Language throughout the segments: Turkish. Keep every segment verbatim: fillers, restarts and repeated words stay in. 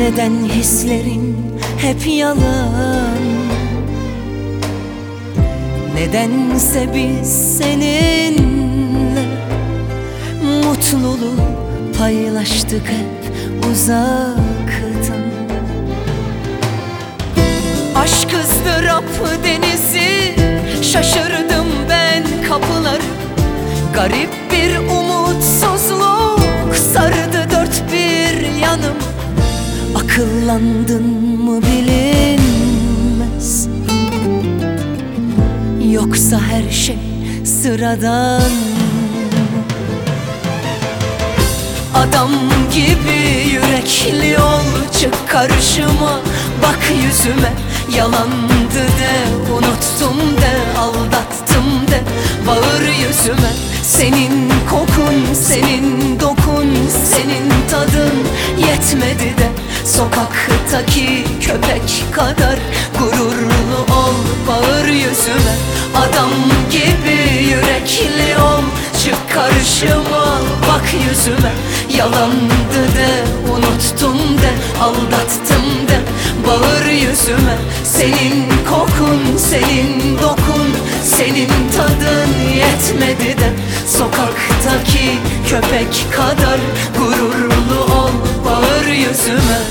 Neden hislerin hep yalan? Nedense biz seninle mutluluğu paylaştık hep uzaktan. Aşk ızdırap denizi, şaşırdım ben kapıları. Garip bir umutsuzluk sardı dört bir yanım. Akıllandın mı bilinmez, yoksa her şey sıradan. Adam gibi yürekli ol, çık karşıma, bak yüzüme. Yalandı de, unuttum de, aldattım de, bağır yüzüme. Senin kokun, senin dokun, senin tadın yetmedi de sokaktaki köpek kadar gururlu ol, bağır yüzüme. Adam gibi yürekli ol, çık karşıma, bak yüzüme. Yalandı de, unuttum de, aldattım de, bağır yüzüme. Senin kokun, senin dokun, senin tadın yetmedi de sokaktaki köpek kadar gururlu ol, bağır yüzüme.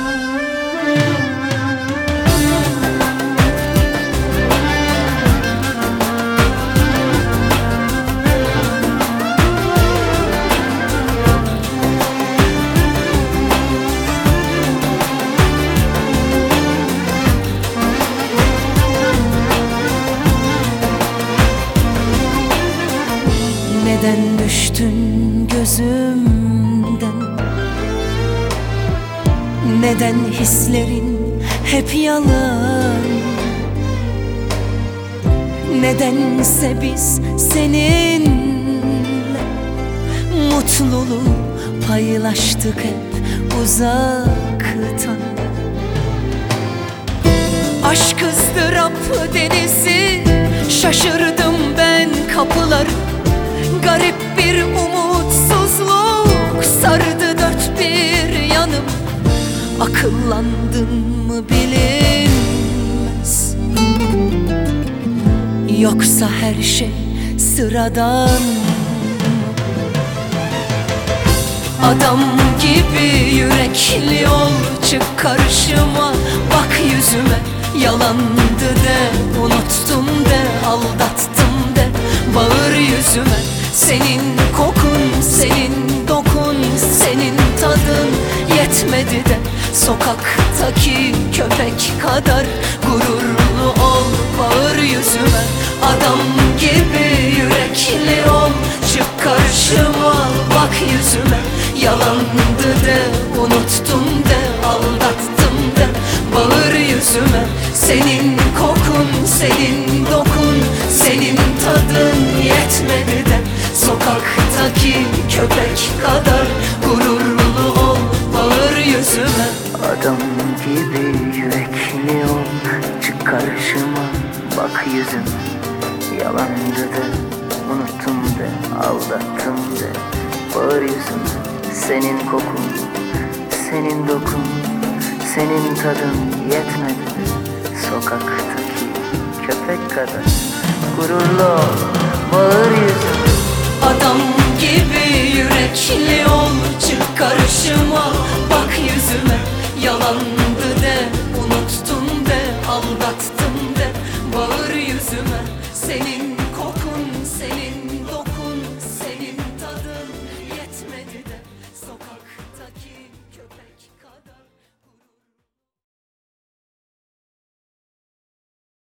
Neden düştün gözümden? Neden hislerin hep yalan? Nedense biz seninle mutluluğu paylaştık hep uzaktan. Aşk ızdırap denizi, şaşırdım ben kapıları. Garip bir umutsuzluk sardı dört bir yanım. Akıllandın mı bilinmez, yoksa her şey sıradan. Adam gibi yürekli ol, çık karşıma, bak yüzüme. Yalandı de, unuttum de, aldattım de, bağır yüzüme. Senin kokun, senin dokun, senin tadın yetmedi de sokaktaki köpek kadar gururlu ol, bağır yüzüme. Adam gibi yürekli ol, çık karşıma, bak yüzüme. Yalandı de, unuttum de, aldattım de, bağır yüzüme. Senin kokun, senin dokun, senin tadın yetmedi de sokaktaki köpek kadar gururlu ol, bağır yüzüme. Adam gibi yürekli ol, çık karşıma, bak yüzüme. Yalandı de, unuttum de, aldattım de, bağır yüzüme. Senin kokun, senin dokun, senin tadın yetmedi de sokaktaki köpek kadar gururlu ol, bağır yüzüme. Adam gibi yürekli ol, çık karşıma, bak yüzüme. Yalandı de, unuttum de, aldattım de, bağır yüzüme. Senin